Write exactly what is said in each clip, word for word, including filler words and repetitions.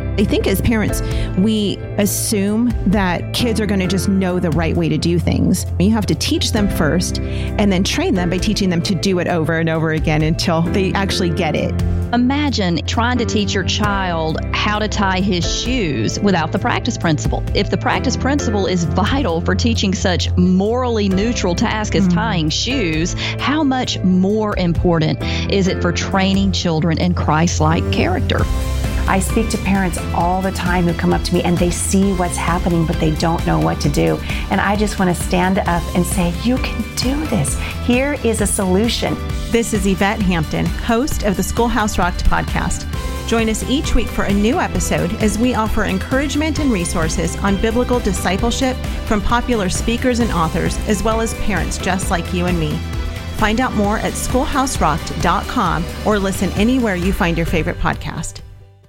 I think as parents, we assume that kids are going to just know the right way to do things. You have to teach them first and then train them by teaching them to do it over and over again until they actually get it. Imagine trying to teach your child how to tie his shoes without the practice principle. If the practice principle is vital for teaching such morally neutral task as mm-hmm. tying shoes, how much more important is it for training children in Christ-like character? I speak to parents all the time who come up to me and they see what's happening, but they don't know what to do. And I just want to stand up and say, you can do this. Here is a solution. This is Yvette Hampton, host of the Schoolhouse Rocked podcast. Join us each week for a new episode as we offer encouragement and resources on biblical discipleship from popular speakers and authors, as well as parents just like you and me. Find out more at schoolhouse rocked dot com or listen anywhere you find your favorite podcast.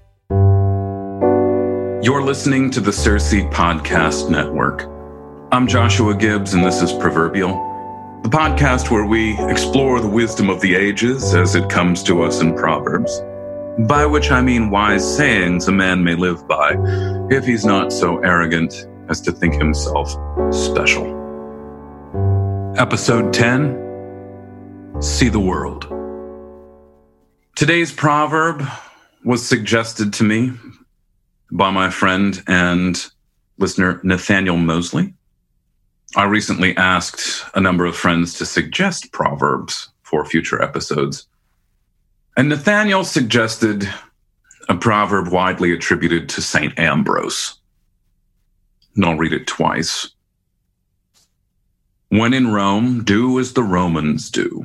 You're listening to the Circe Podcast Network. I'm Joshua Gibbs, and this is Proverbial, the podcast where we explore the wisdom of the ages as it comes to us in Proverbs, by which I mean wise sayings a man may live by if he's not so arrogant as to think himself special. Episode ten, See the World. Today's proverb was suggested to me by my friend and listener Nathaniel Mosley. I recently asked a number of friends to suggest proverbs for future episodes. And Nathaniel suggested a proverb widely attributed to Saint Ambrose. And I'll read it twice. When in Rome, do as the Romans do.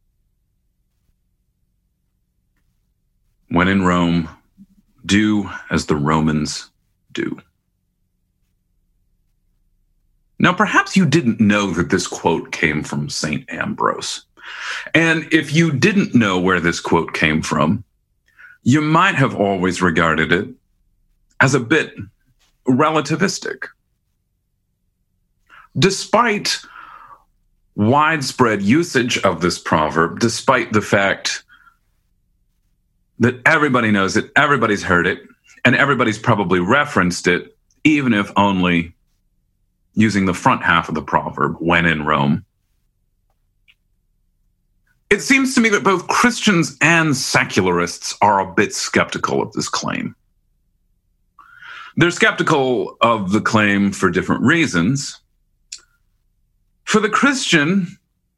When in Rome, do as the Romans do. Now, perhaps you didn't know that this quote came from Saint Ambrose. And if you didn't know where this quote came from, you might have always regarded it as a bit relativistic. Despite widespread usage of this proverb, despite the fact that everybody knows it, everybody's heard it, and everybody's probably referenced it, even if only using the front half of the proverb, when in Rome. It seems to me that both Christians and secularists are a bit skeptical of this claim. They're skeptical of the claim for different reasons. For the Christian,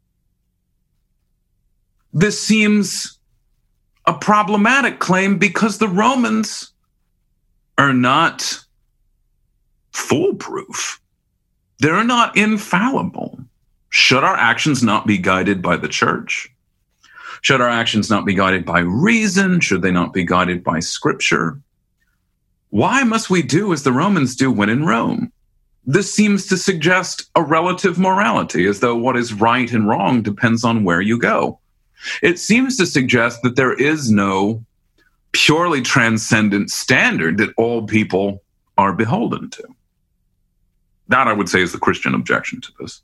this seems a problematic claim because the Romans are not foolproof. They're not infallible. Should our actions not be guided by the church? Should our actions not be guided by reason? Should they not be guided by scripture? Why must we do as the Romans do when in Rome? This seems to suggest a relative morality, as though what is right and wrong depends on where you go. It seems to suggest that there is no purely transcendent standard that all people are beholden to. That, I would say, is the Christian objection to this.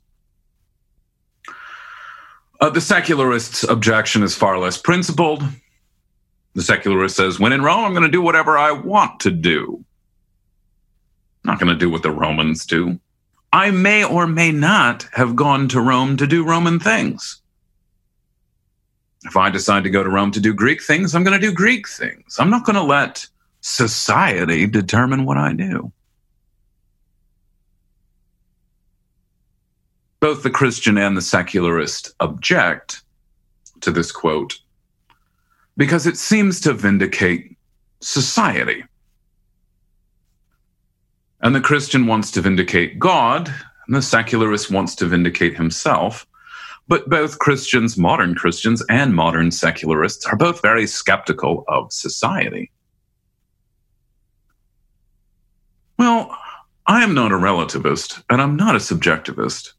Uh, the secularist's objection is far less principled. The secularist says, when in Rome, I'm going to do whatever I want to do. I'm not going to do what the Romans do. I may or may not have gone to Rome to do Roman things. If I decide to go to Rome to do Greek things, I'm going to do Greek things. I'm not going to let society determine what I do. Both the Christian and the secularist object to this quote because it seems to vindicate society. And the Christian wants to vindicate God, and the secularist wants to vindicate himself. But both Christians, modern Christians, and modern secularists are both very skeptical of society. Well, I am not a relativist, and I'm not a subjectivist.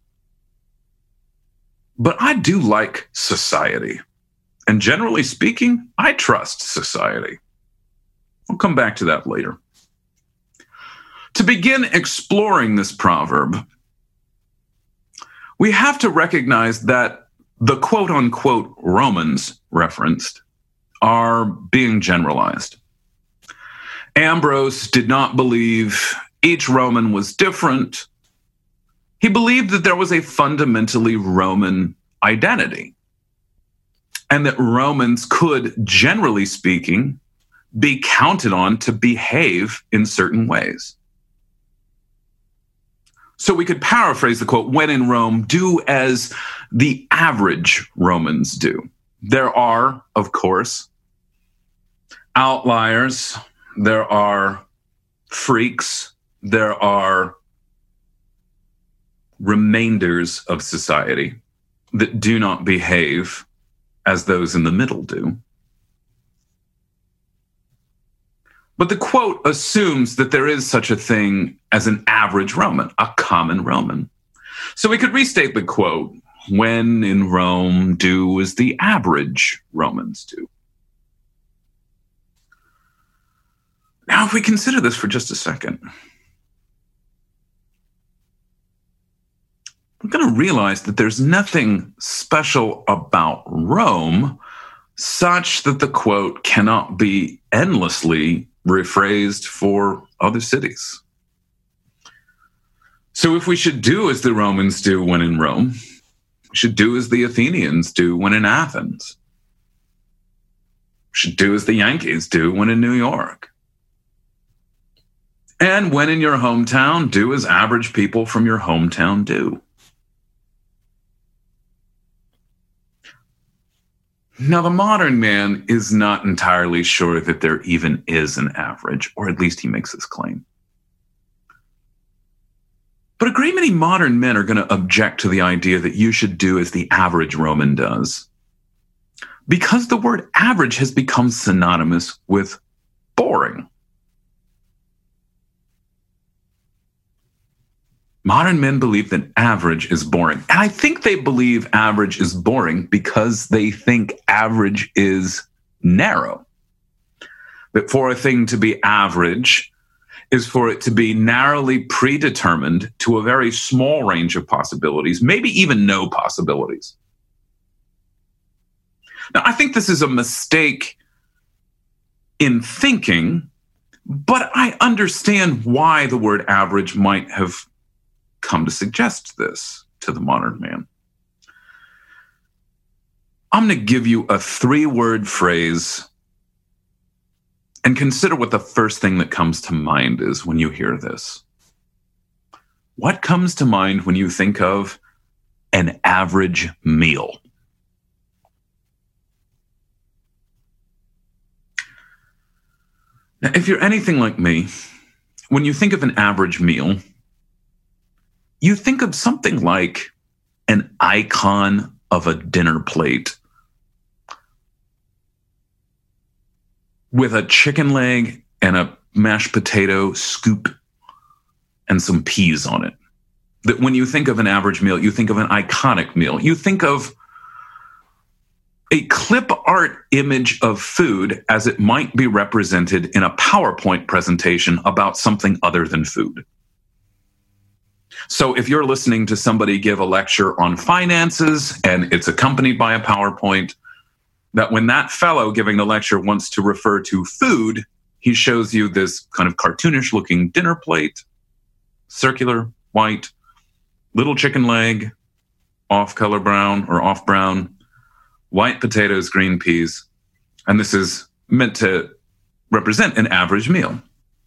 But I do like society. And generally speaking, I trust society. We'll come back to that later. To begin exploring this proverb, we have to recognize that the quote-unquote Romans referenced are being generalized. Ambrose did not believe each Roman was different. He believed that there was a fundamentally Roman identity, and that Romans could, generally speaking, be counted on to behave in certain ways. So we could paraphrase the quote, when in Rome, do as the average Romans do. There are, of course, outliers. There are freaks. There are remainders of society that do not behave as those in the middle do. But the quote assumes that there is such a thing as an average Roman, a common Roman. So we could restate the quote, when in Rome, do as the average Romans do. Now, if we consider this for just a second, we're going to realize that there's nothing special about Rome such that the quote cannot be endlessly rephrased for other cities. So if we should do as the Romans do when in Rome, we should do as the Athenians do when in Athens. We should do as the Yankees do when in New York. And when in your hometown, do as average people from your hometown do. Now, the modern man is not entirely sure that there even is an average, or at least he makes this claim. But a great many modern men are going to object to the idea that you should do as the average Roman does, because the word average has become synonymous with boring. Modern men believe that average is boring. And I think they believe average is boring because they think average is narrow. That for a thing to be average is for it to be narrowly predetermined to a very small range of possibilities, maybe even no possibilities. Now, I think this is a mistake in thinking, but I understand why the word average might have come to suggest this to the modern man. I'm going to give you a three-word phrase and consider what the first thing that comes to mind is when you hear this. What comes to mind when you think of an average meal? Now, if you're anything like me, when you think of an average meal, you think of something like an icon of a dinner plate with a chicken leg and a mashed potato scoop and some peas on it. That when you think of an average meal, you think of an iconic meal. You think of a clip art image of food as it might be represented in a PowerPoint presentation about something other than food. So if you're listening to somebody give a lecture on finances and it's accompanied by a PowerPoint, that when that fellow giving the lecture wants to refer to food, he shows you this kind of cartoonish looking dinner plate, circular, white, little chicken leg, off color brown or off brown, white potatoes, green peas. And this is meant to represent an average meal.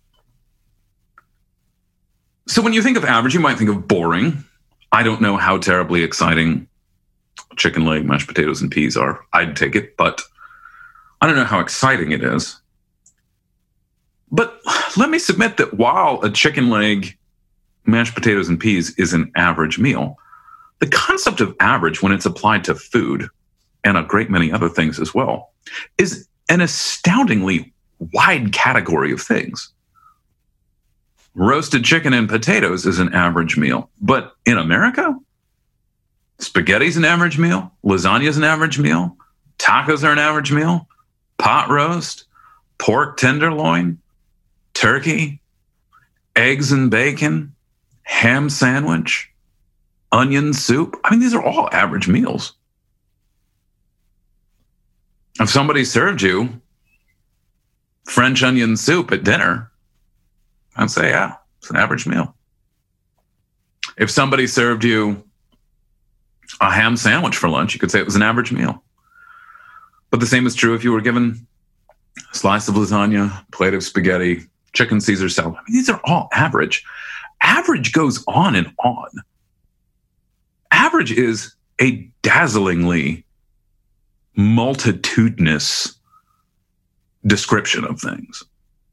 So when you think of average, you might think of boring. I don't know how terribly exciting chicken leg, mashed potatoes, and peas are. I'd take it, but I don't know how exciting it is. But let me submit that while a chicken leg, mashed potatoes, and peas is an average meal, the concept of average, when it's applied to food, and a great many other things as well, is an astoundingly wide category of things. Roasted chicken and potatoes is an average meal. But in America, spaghetti's an average meal, lasagna's an average meal, tacos are an average meal, pot roast, pork tenderloin, turkey, eggs and bacon, ham sandwich, onion soup. I mean, these are all average meals. If somebody served you French onion soup at dinner, I'd say, yeah, it's an average meal. If somebody served you a ham sandwich for lunch, you could say it was an average meal. But the same is true if you were given a slice of lasagna, plate of spaghetti, chicken Caesar salad. I mean, these are all average. Average goes on and on. Average is a dazzlingly multitudinous description of things.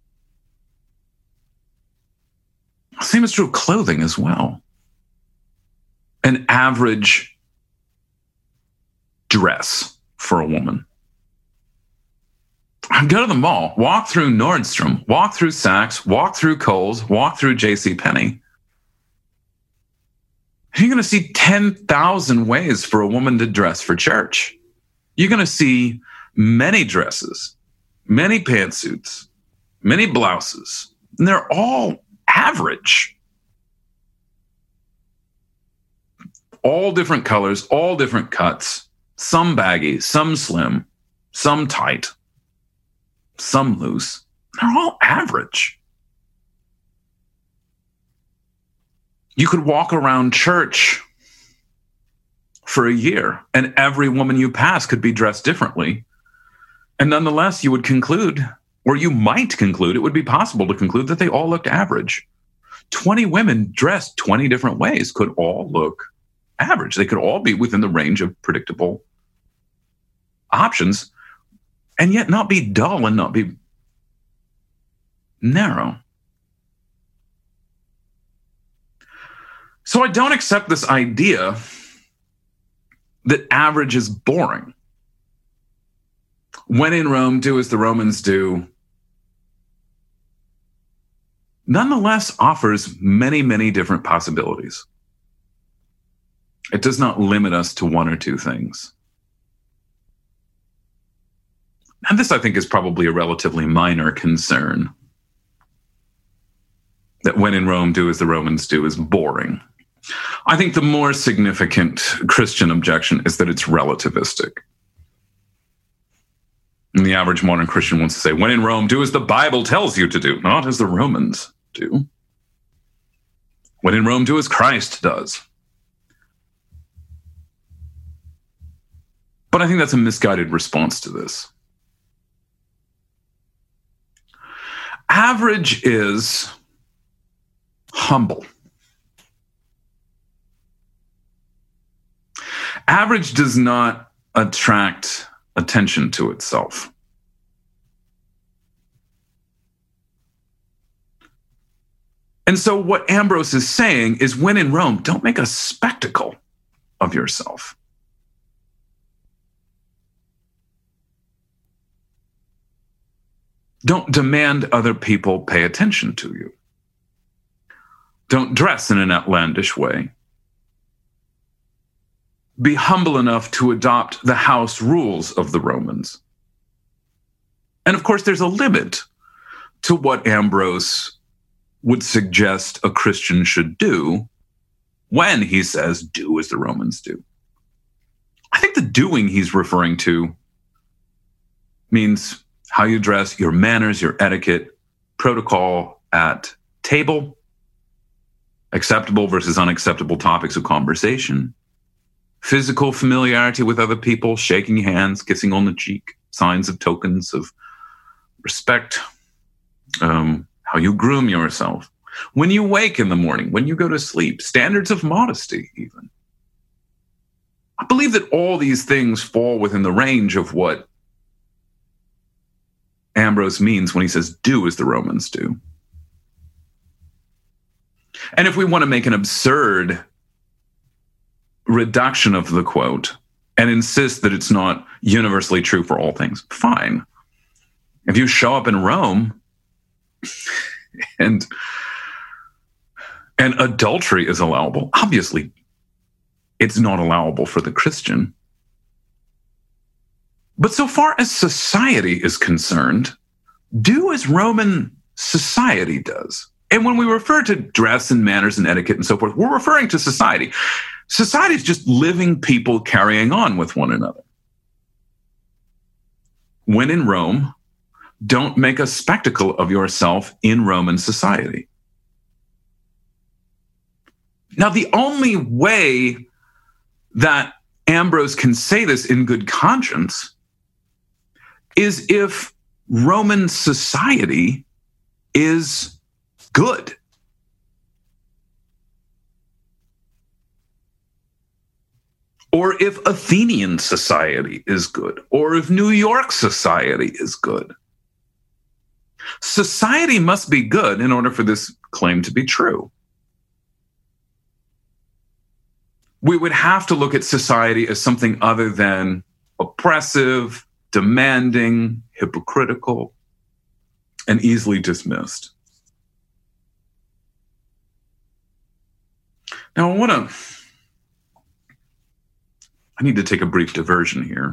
Same is true of clothing as well. An average dress for a woman. Go to the mall, walk through Nordstrom, walk through Saks, walk through Kohl's, walk through JCPenney. You're going to see ten thousand ways for a woman to dress for church. You're going to see many dresses, many pantsuits, many blouses, and they're all average. All different colors, all different cuts, some baggy, some slim, some tight, some loose. They're all average. You could walk around church for a year and every woman you pass could be dressed differently. And nonetheless, you would conclude, or you might conclude, it would be possible to conclude that they all looked average. twenty women dressed twenty different ways could all look average. They could all be within the range of predictable options and yet not be dull and not be narrow. So I don't accept this idea that average is boring. When in Rome, do as the Romans do, nonetheless offers many, many different possibilities. It does not limit us to one or two things. And this, I think, is probably a relatively minor concern. That when in Rome, do as the Romans do is boring. I think the more significant Christian objection is that it's relativistic. And the average modern Christian wants to say, when in Rome, do as the Bible tells you to do, not as the Romans do. When in Rome, do as Christ does. But I think that's a misguided response to this. Average is humble. Average does not attract attention to itself. And so what Ambrose is saying is, when in Rome, don't make a spectacle of yourself. Don't demand other people pay attention to you. Don't dress in an outlandish way. Be humble enough to adopt the house rules of the Romans. And of course, there's a limit to what Ambrose would suggest a Christian should do when he says, do as the Romans do. I think the doing he's referring to means how you dress, your manners, your etiquette, protocol at table, acceptable versus unacceptable topics of conversation, physical familiarity with other people, shaking hands, kissing on the cheek, signs of tokens of respect, um, how you groom yourself, when you wake in the morning, when you go to sleep, standards of modesty even. I believe that all these things fall within the range of what Ambrose means when he says, do as the Romans do. And if we want to make an absurd reduction of the quote and insist that it's not universally true for all things, fine. If you show up in Rome and, and adultery is allowable, obviously it's not allowable for the Christian. But so far as society is concerned, do as Roman society does. And when we refer to dress and manners and etiquette and so forth, we're referring to society. Society is just living people carrying on with one another. When in Rome, don't make a spectacle of yourself in Roman society. Now, the only way that Ambrose can say this in good conscience is if Roman society is good. Or if Athenian society is good, or if New York society is good. Society must be good in order for this claim to be true. We would have to look at society as something other than oppressive, demanding, hypocritical, and easily dismissed. Now, I want to, I need to take a brief diversion here.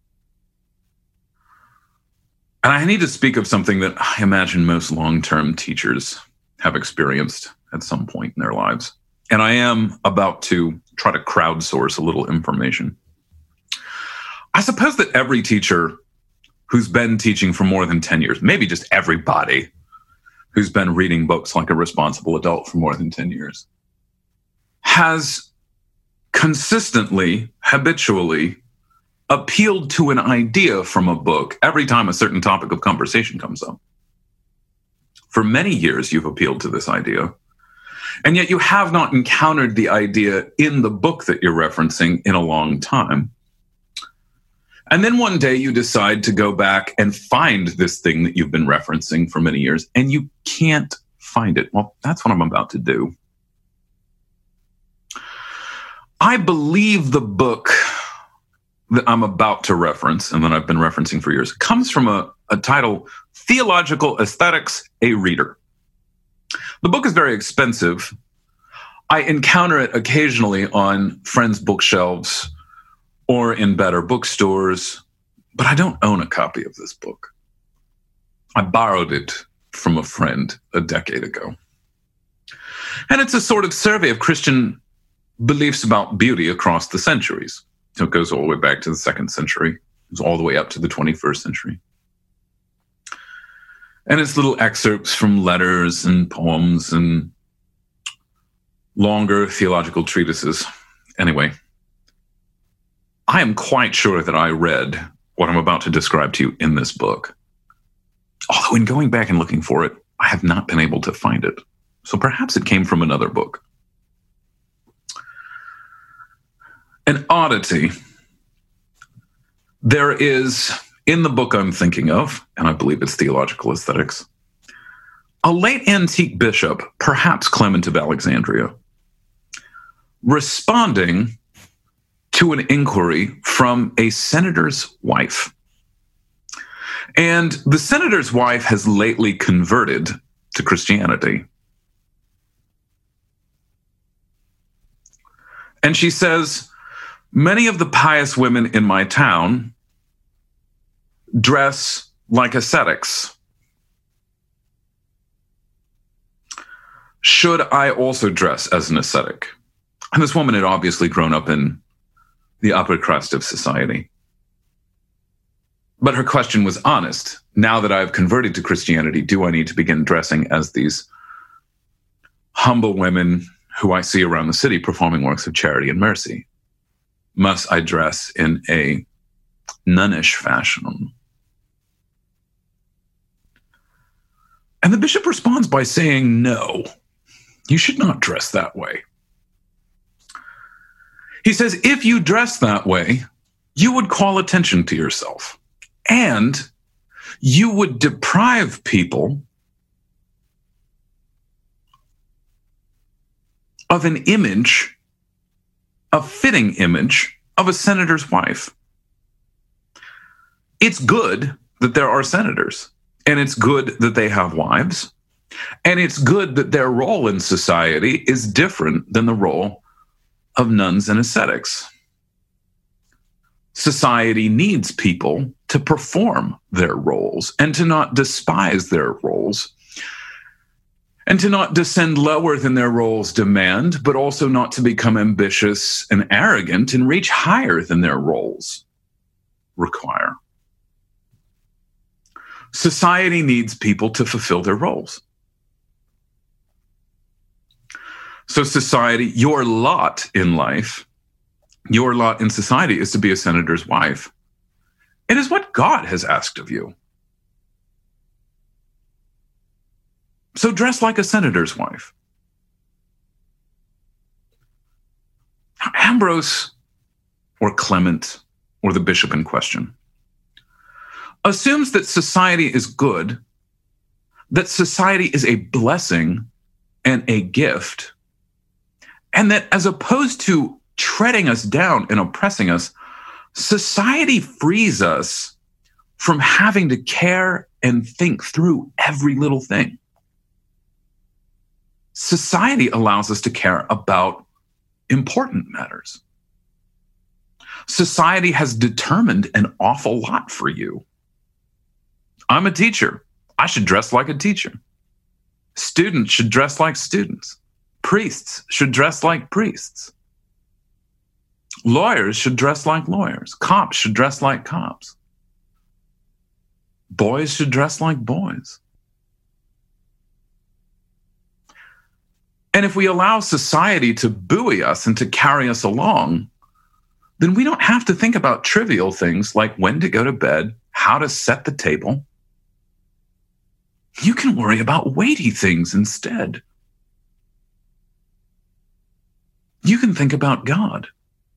And I need to speak of something that I imagine most long-term teachers have experienced at some point in their lives. And I am about to try to crowdsource a little information. I suppose that every teacher who's been teaching for more than ten years, maybe just everybody who's been reading books like a responsible adult for more than ten years, has consistently, habitually appealed to an idea from a book every time a certain topic of conversation comes up. For many years, you've appealed to this idea, and yet you have not encountered the idea in the book that you're referencing in a long time. And then one day you decide to go back and find this thing that you've been referencing for many years, and you can't find it. Well, that's what I'm about to do. I believe the book that I'm about to reference, and that I've been referencing for years, comes from a, a title, Theological Aesthetics, A Reader. The book is very expensive. I encounter it occasionally on friends' bookshelves or in better bookstores, but I don't own a copy of this book. I borrowed it from a friend a decade ago. And it's a sort of survey of Christian beliefs about beauty across the centuries. So it goes all the way back to the second century. It goes all the way up to the twenty-first century. And it's little excerpts from letters and poems and longer theological treatises. Anyway, I am quite sure that I read what I'm about to describe to you in this book. Although in going back and looking for it, I have not been able to find it. So perhaps it came from another book. An oddity. There is, in the book I'm thinking of, and I believe it's Theological Aesthetics, a late antique bishop, perhaps Clement of Alexandria, responding to an inquiry from a senator's wife. And the senator's wife has lately converted to Christianity. And she says, many of the pious women in my town dress like ascetics. Should I also dress as an ascetic? And this woman had obviously grown up in the upper crust of society. But her question was honest. Now that I've converted to Christianity, do I need to begin dressing as these humble women who I see around the city performing works of charity and mercy? Must I dress in a nunnish fashion? And the bishop responds by saying, no, you should not dress that way. He says, if you dress that way, you would call attention to yourself, and you would deprive people of an image, a fitting image of a senator's wife. It's good that there are senators, and it's good that they have wives, and it's good that their role in society is different than the role of nuns and ascetics. Society needs people to perform their roles and to not despise their roles, and to not descend lower than their roles demand, but also not to become ambitious and arrogant and reach higher than their roles require. Society needs people to fulfill their roles. So society, your lot in life, your lot in society is to be a senator's wife. It is what God has asked of you. So dress like a senator's wife. Now, Ambrose, or Clement, or the bishop in question, assumes that society is good, that society is a blessing and a gift, and that as opposed to treading us down and oppressing us, society frees us from having to care and think through every little thing. Society allows us to care about important matters. Society has determined an awful lot for you. I'm a teacher. I should dress like a teacher. Students should dress like students. Priests should dress like priests. Lawyers should dress like lawyers. Cops should dress like cops. Boys should dress like boys. And if we allow society to buoy us and to carry us along, then we don't have to think about trivial things like when to go to bed, how to set the table. You can worry about weighty things instead. You can think about God.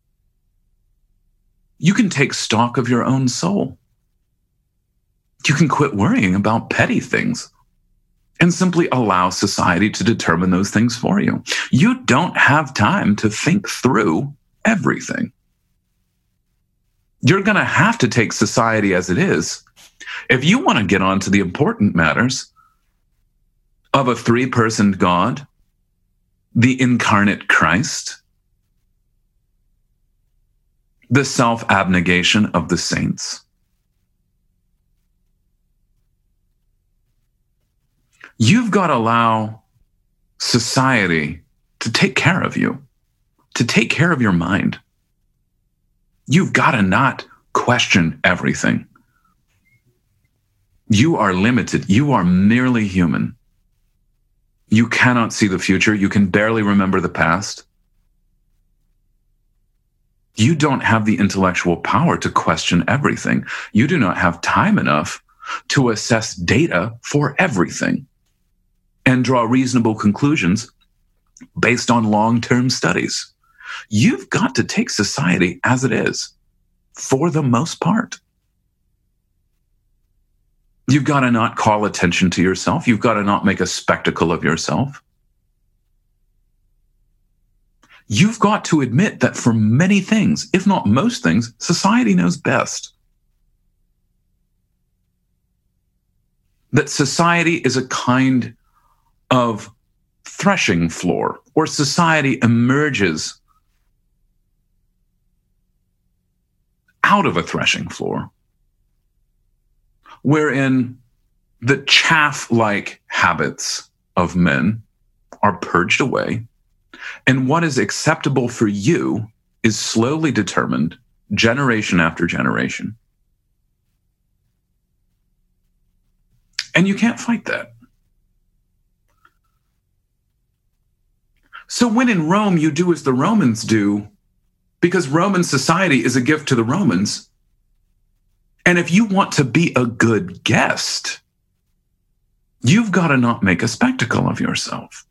You can take stock of your own soul. You can quit worrying about petty things and simply allow society to determine those things for you. You don't have time to think through everything. You're going to have to take society as it is. If you want to get on to the important matters of a three-person God, the incarnate Christ, the self-abnegation of the saints, you've got to allow society to take care of you, to take care of your mind. You've got to not question everything. You are limited. You are merely human. You cannot see the future. You can barely remember the past. You don't have the intellectual power to question everything. You do not have time enough to assess data for everything and draw reasonable conclusions based on long-term studies. You've got to take society as it is, for the most part. You've got to not call attention to yourself. You've got to not make a spectacle of yourself. You've got to admit that for many things, if not most things, society knows best. That society is a kind of threshing floor, or society emerges out of a threshing floor, wherein the chaff-like habits of men are purged away, and what is acceptable for you is slowly determined generation after generation. And you can't fight that. So when in Rome, you do as the Romans do, because Roman society is a gift to the Romans. And if you want to be a good guest, you've got to not make a spectacle of yourself.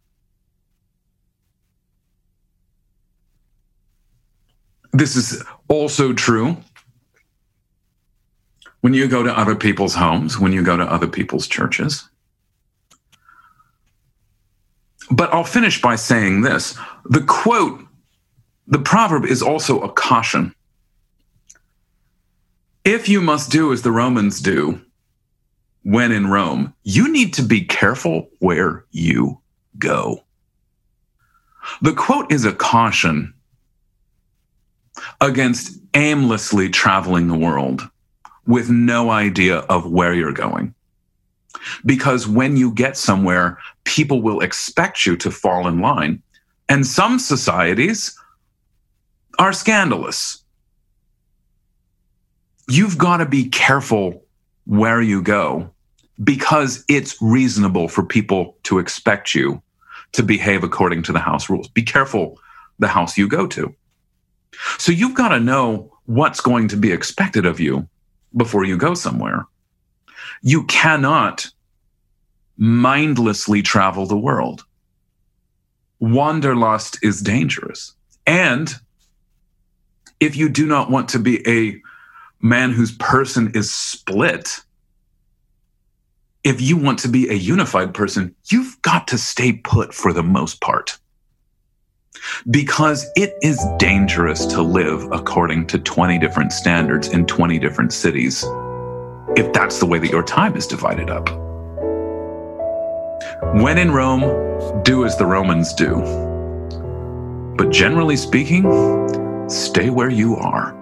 This is also true when you go to other people's homes, when you go to other people's churches. But I'll finish by saying this. The quote, the proverb is also a caution. If you must do as the Romans do when in Rome, you need to be careful where you go. The quote is a caution against aimlessly traveling the world with no idea of where you're going. Because when you get somewhere, people will expect you to fall in line. And some societies are scandalous. You've got to be careful where you go because it's reasonable for people to expect you to behave according to the house rules. Be careful the house you go to. So you've got to know what's going to be expected of you before you go somewhere. You cannot mindlessly travel the world. Wanderlust is dangerous. And if you do not want to be a man whose person is split, if you want to be a unified person, you've got to stay put for the most part. Because it is dangerous to live according to twenty different standards in twenty different cities, if that's the way that your time is divided up. When in Rome, do as the Romans do. But generally speaking, stay where you are.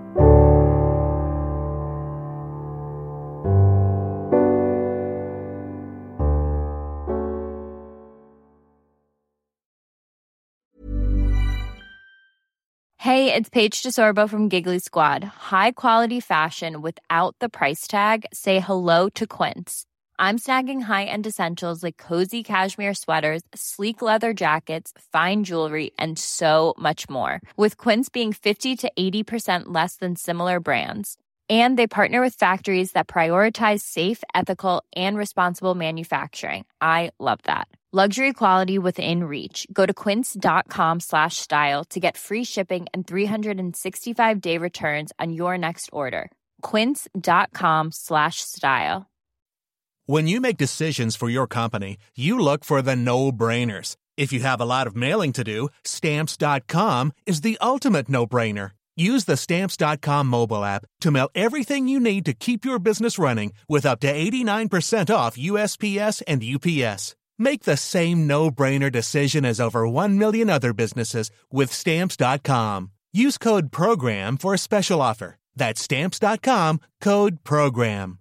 Hey, it's Paige DeSorbo from Giggly Squad. High quality fashion without the price tag. Say hello to Quince. I'm snagging high-end essentials like cozy cashmere sweaters, sleek leather jackets, fine jewelry, and so much more. With Quince being fifty to eighty percent less than similar brands. And they partner with factories that prioritize safe, ethical, and responsible manufacturing. I love that. Luxury quality within reach. Go to quince.com slash style to get free shipping and three sixty-five day returns on your next order. Quince.com slash style. When you make decisions for your company, you look for the no-brainers. If you have a lot of mailing to do, Stamps dot com is the ultimate no-brainer. Use the Stamps dot com mobile app to mail everything you need to keep your business running with up to eighty-nine percent off U S P S and U P S. Make the same no-brainer decision as over one million other businesses with Stamps dot com. Use code PROGRAM for a special offer. That's Stamps dot com, code PROGRAM.